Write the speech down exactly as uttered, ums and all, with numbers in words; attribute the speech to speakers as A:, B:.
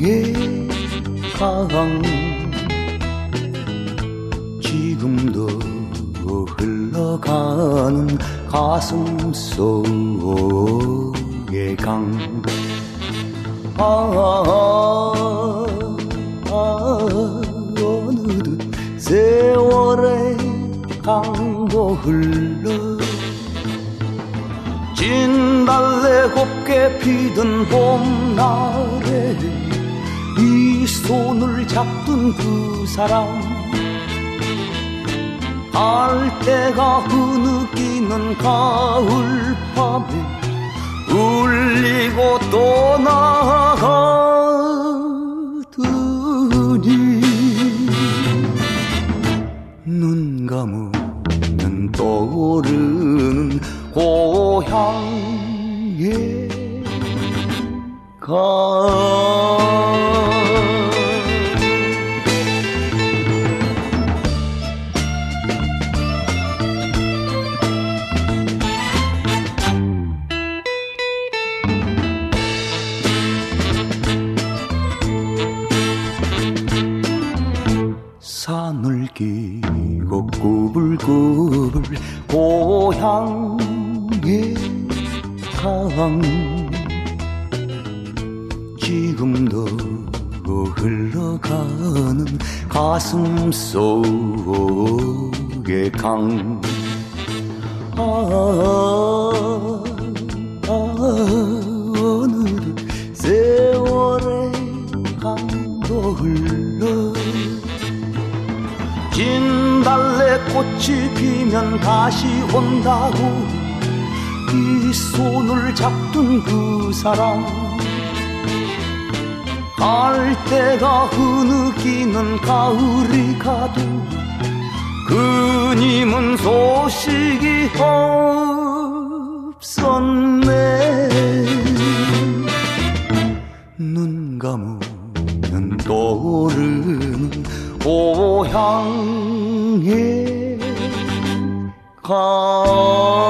A: 강 지금도 흘러가는 가슴 속의 강 아, 아, 아, 어느덧 세월의 강도 흘러 진달래 곱게 피던 봄날에 이 손을 잡던 그 사람 갈대가 흐느끼는 가을밤에 울리고 떠나가더니 눈 감으면 떠오르는 고향의 강 산을 끼고 꾸불꾸불 고향의 강 지금도 흘러가는 가슴 속의 강 아, 아, 어느덧 세월의 강도 흘러 진달래 꽃이 피면 다시 온다고 이 손을 잡던 그 사람 갈대가 흐느끼는 가을이 가도 그님은 소식이 없었네 눈 감으면 떠오르는 고향의 강